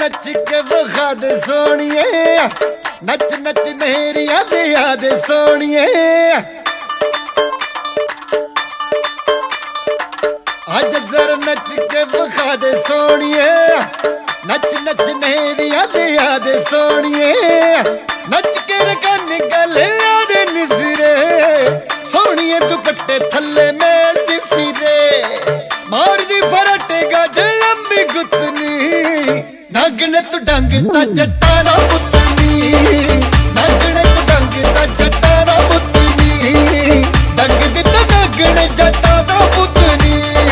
नच के बखा दे सोनिए, नच नच नेरिया लिया दे सोनिए। आज जरा नच के बखा दे सोनिए, नच नच नेरिया लिया दे सोनिए। नच के रकन गले दे निसरे सोनिए, दुपट्टे थल्ले मेल दी फिरे। मार दी फरटेगा जे लंबी गुतनी, नागने तू डंग ता जट्टा दा पुतनी। नागने तू डंग ता जट्टा दा पुतनी, डंग दिता नागने जट्टा दा पुतनी।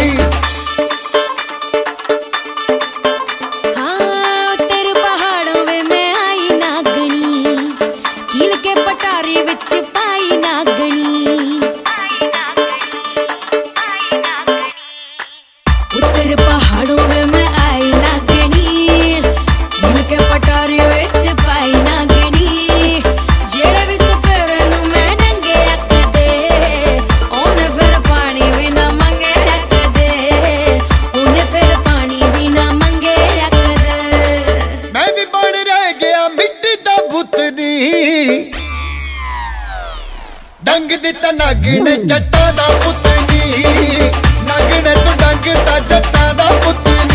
हाँ तेरे पहाड़ों में मैं आई नागनी, कील के पटारी विच पाई नागनी। तेरे पहाड़ों में मैं आई नागनी, कील के पटारी विच पाई नागनी। जेड़े भी सपेरे नू मैं नंगे रख दे, ओने फिर पानी भी ना मंगे रख दे, ओने फिर पानी भी ना मंगे रख दे। मैं भी बन रह गया मिट्टी दा पुतनी, डंग दिता नागने जट्टा दा पुतनी। नागने तू डंग ता जट्टा दा पुतनी।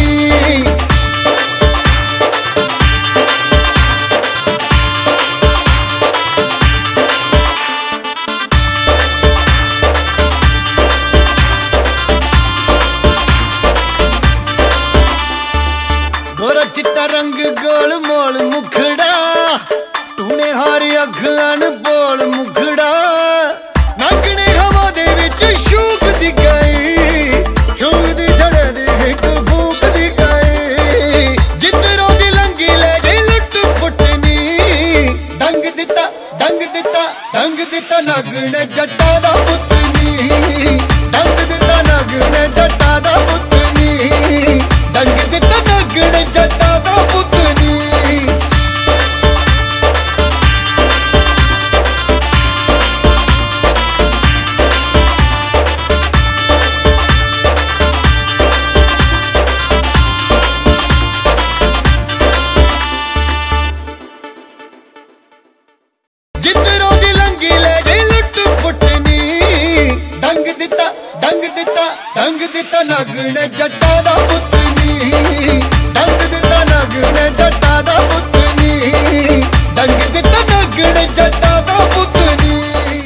गोरा चिट्टा रंग गोल मोल मुखड़ा, तूने हारी अखान बोल मुखड़ा। नागने हवा दे विच शूक दी गई, शूक दी छड़े दी एक फूक दी गई। जिधरों दी लंगी ले गई लुट पुटनी, डंग दिता डंग दिता डंग दिता नागने जट्टा दा पुतनी। डंग दिता नागने जट्टा दा पुतनी, डंग दिता नागने जट्टा दा पुतनी। जिधरों दी लंगी ले गई लुट पुटनी, डंग दिता डंग दिता डंग दिता नागने जट्टा दा पुतनी।